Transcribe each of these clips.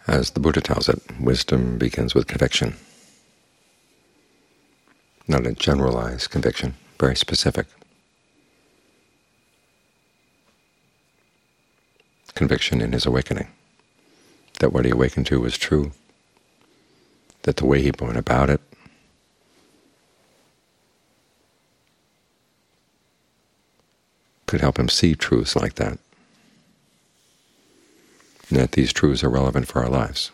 As the Buddha tells it, wisdom begins with conviction. Not a generalized conviction, very specific. Conviction in his awakening, that what he awakened to was true, that the way he went about it could help him see truths like that, and that these truths are relevant for our lives.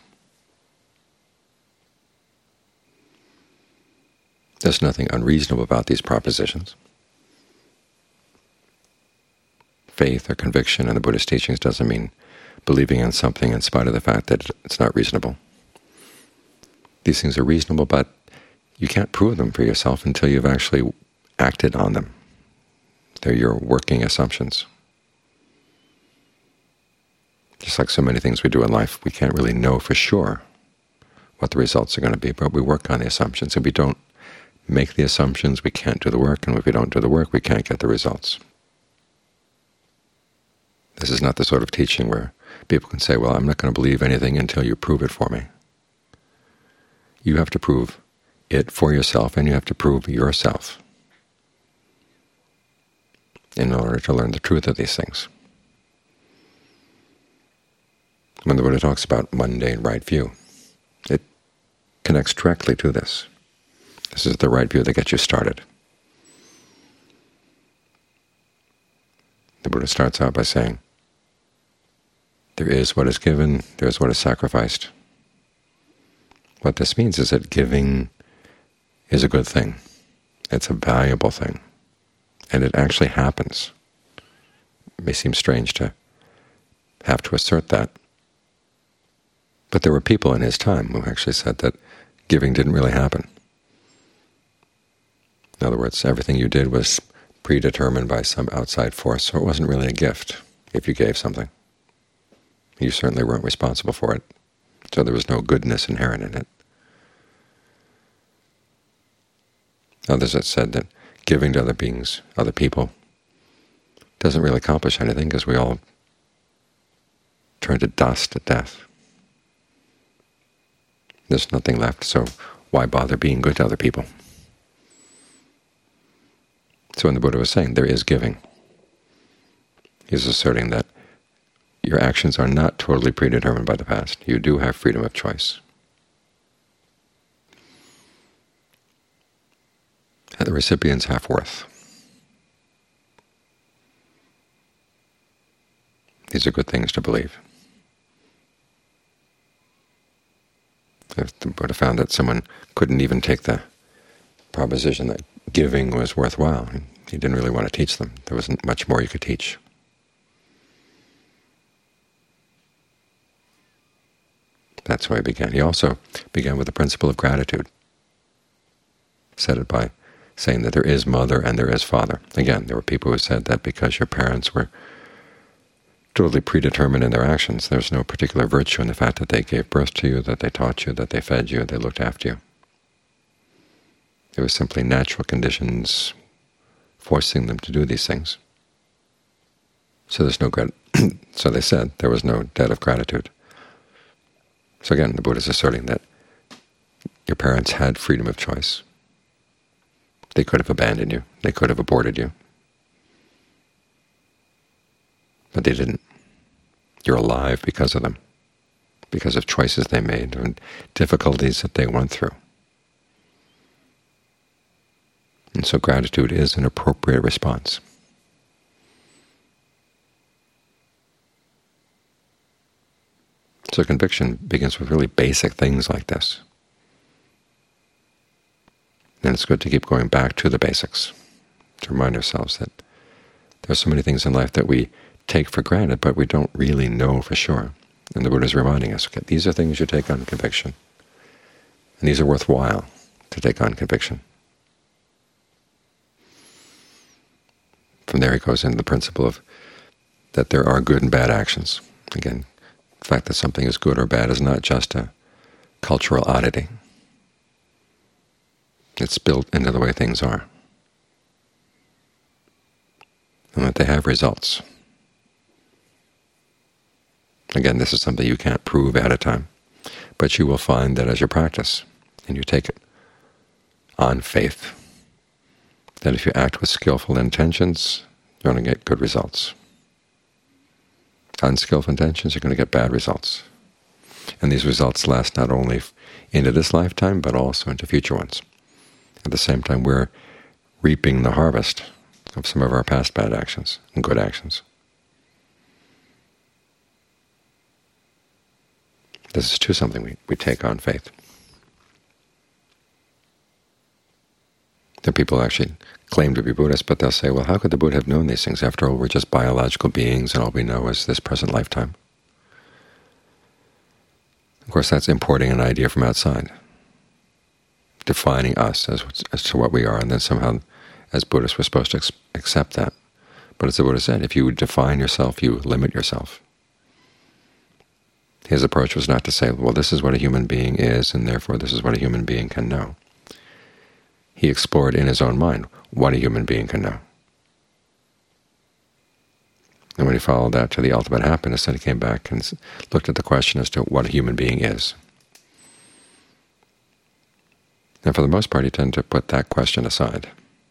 There's nothing unreasonable about these propositions. Faith or conviction in the Buddhist teachings doesn't mean believing in something in spite of the fact that it's not reasonable. These things are reasonable, but you can't prove them for yourself until you've actually acted on them. They're your working assumptions. Just like so many things we do in life, we can't really know for sure what the results are going to be, but we work on the assumptions. If we don't make the assumptions, we can't do the work, and if we don't do the work, we can't get the results. This is not the sort of teaching where people can say, well, I'm not going to believe anything until you prove it for me. You have to prove it for yourself, and you have to prove yourself in order to learn the truth of these things. When the Buddha talks about mundane right view, it connects directly to this. This is the right view that gets you started. The Buddha starts out by saying, there is what is given, there is what is sacrificed. What this means is that giving is a good thing. It's a valuable thing. And it actually happens. It may seem strange to have to assert that, but there were people in his time who actually said that giving didn't really happen. In other words, everything you did was predetermined by some outside force, so it wasn't really a gift if you gave something. You certainly weren't responsible for it, so there was no goodness inherent in it. Others have said that giving to other beings, other people, doesn't really accomplish anything because we all turn to dust at death. There's nothing left, so why bother being good to other people? So when the Buddha was saying there is giving, he's asserting that your actions are not totally predetermined by the past. You do have freedom of choice. And the recipient's half worth. These are good things to believe. If the Buddha found that someone couldn't even take the proposition that giving was worthwhile, he didn't really want to teach them. There wasn't much more you could teach. That's why he began. He also began with the principle of gratitude. Said it by saying that there is mother and there is father. Again, there were people who said that because your parents were totally predetermined in their actions, there's no particular virtue in the fact that they gave birth to you, that they taught you, that they fed you, they looked after you. It was simply natural conditions forcing them to do these things. So there's no so they said there was no debt of gratitude. So again, the Buddha is asserting that your parents had freedom of choice. They could have abandoned you. They could have aborted you. But they didn't. You're alive because of them, because of choices they made and difficulties that they went through. And so gratitude is an appropriate response. So conviction begins with really basic things like this. And it's good to keep going back to the basics, to remind ourselves that there are so many things in life that we take for granted, but we don't really know for sure. And the Buddha is reminding us, okay, these are things you take on conviction, and these are worthwhile to take on conviction. From there he goes into the principle of that there are good and bad actions. Again, the fact that something is good or bad is not just a cultural oddity. It's built into the way things are, and that they have results. Again, this is something you can't prove at a time. But you will find that as you practice and you take it on faith, that if you act with skillful intentions, you're going to get good results. Unskillful intentions, you're going to get bad results. And these results last not only into this lifetime, but also into future ones. At the same time, we're reaping the harvest of some of our past bad actions and good actions. This is too something we take on faith. There are people who actually claim to be Buddhists, but they'll say, well, how could the Buddha have known these things? After all, we're just biological beings, and all we know is this present lifetime. Of course, that's importing an idea from outside, defining us as to what we are, and then somehow, as Buddhists, we're supposed to accept that. But as the Buddha said, if you define yourself, you limit yourself. His approach was not to say, well, this is what a human being is, and therefore this is what a human being can know. He explored in his own mind what a human being can know. And when he followed that to the ultimate happiness, then he came back and looked at the question as to what a human being is. And for the most part, he tended to put that question aside.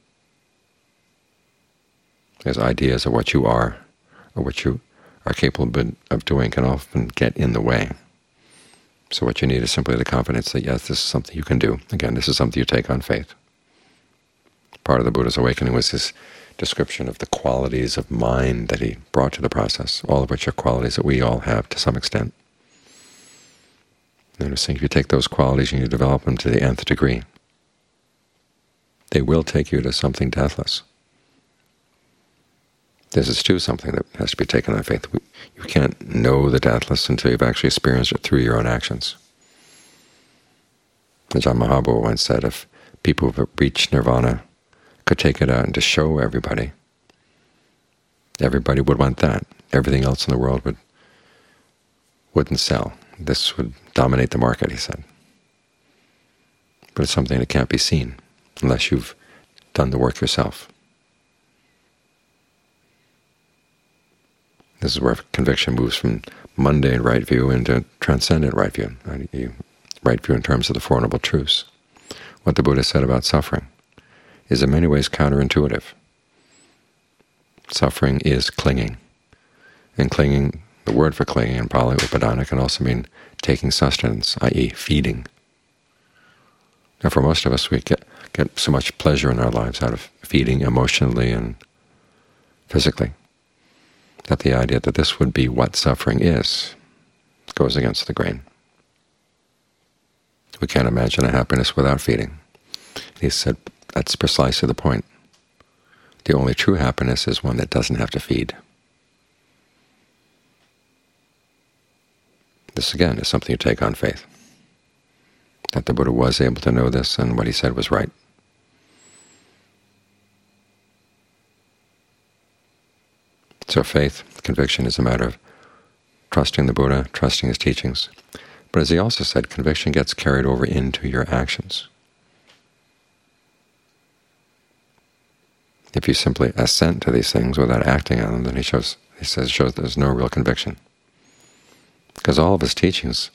His ideas of what you are, or what you are capable of doing, can often get in the way. So what you need is simply the confidence that, yes, this is something you can do. Again, this is something you take on faith. Part of the Buddha's awakening was his description of the qualities of mind that he brought to the process, all of which are qualities that we all have to some extent. And I was saying, if you take those qualities and you develop them to the nth degree, they will take you to something deathless. This is too something that has to be taken on faith. You can't know the deathless until you've actually experienced it through your own actions. Ajahn Mahabua once said, if people who have reached nirvana could take it out and to show everybody, everybody would want that. Everything else in the world wouldn't sell. This would dominate the market, he said. But it's something that can't be seen unless you've done the work yourself. This is where conviction moves from mundane right view into transcendent right view, right view in terms of the Four Noble Truths. What the Buddha said about suffering is in many ways counterintuitive. Suffering is clinging. And clinging, the word for clinging in Pali Upadana can also mean taking sustenance, i.e. feeding. Now for most of us, we get so much pleasure in our lives out of feeding emotionally and physically, that the idea that this would be what suffering is goes against the grain. We can't imagine a happiness without feeding. He said that's precisely the point. The only true happiness is one that doesn't have to feed. This, again, is something you take on faith, that the Buddha was able to know this and what he said was right. So faith, conviction, is a matter of trusting the Buddha, trusting his teachings. But as he also said, conviction gets carried over into your actions. If you simply assent to these things without acting on them, then he shows there's no real conviction. Because all of his teachings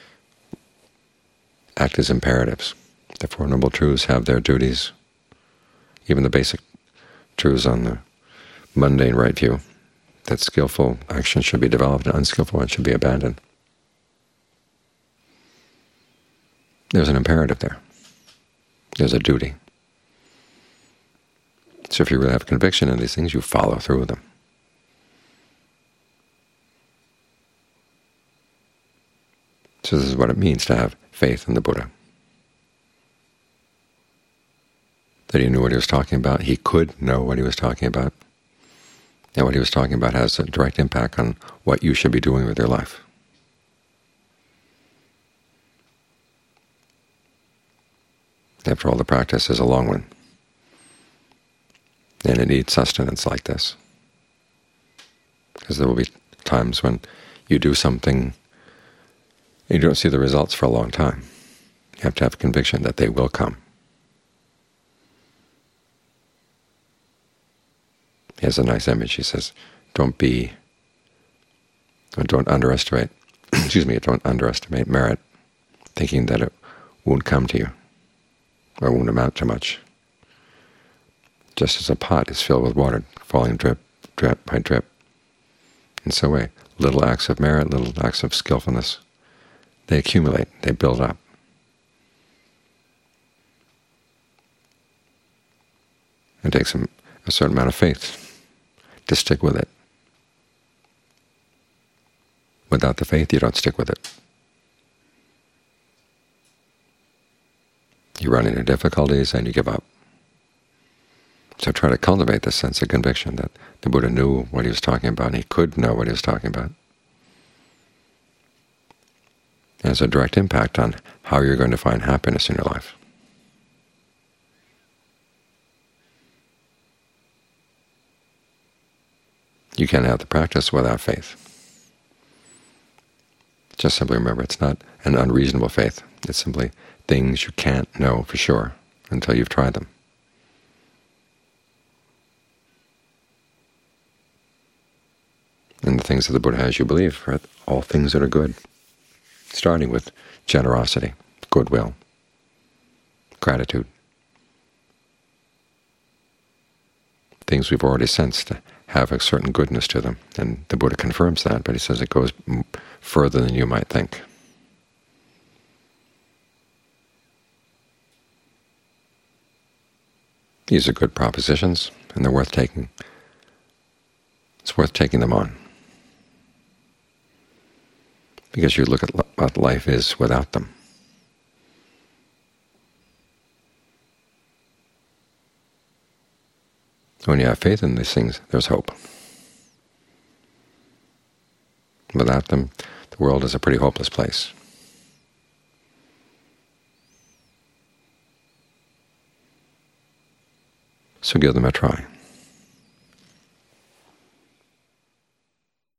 act as imperatives. The Four Noble Truths have their duties, even the basic truths on the mundane right view, that skillful action should be developed and unskillful ones should be abandoned. There's an imperative there. There's a duty. So if you really have conviction in these things, you follow through with them. So this is what it means to have faith in the Buddha. That he knew what he was talking about, he could know what he was talking about, and what he was talking about has a direct impact on what you should be doing with your life. After all, the practice is a long one, and it needs sustenance like this, because there will be times when you do something and you don't see the results for a long time. You have to have conviction that they will come. He has a nice image. He says, don't underestimate, don't underestimate merit. thinking that it won't come to you or won't amount to much. Just as a pot is filled with water, falling drip, drip by drip. In so way, little acts of merit, little acts of skillfulness, they accumulate, they build up. It takes a certain amount of faith to stick with it. Without the faith, you don't stick with it. You run into difficulties and you give up. So try to cultivate this sense of conviction that the Buddha knew what he was talking about, and he could know what he was talking about. It has a direct impact on how you're going to find happiness in your life. You can't have the practice without faith. Just simply remember, it's not an unreasonable faith. It's simply things you can't know for sure until you've tried them. And the things that the Buddha has you believe are all things that are good, starting with generosity, goodwill, gratitude. Things we've already sensed have a certain goodness to them, and the Buddha confirms that, but he says it goes further than you might think. These are good propositions, and they're worth taking. It's worth taking them on, because you look at what life is without them. When you have faith in these things, there's hope. Without them, the world is a pretty hopeless place. So give them a try.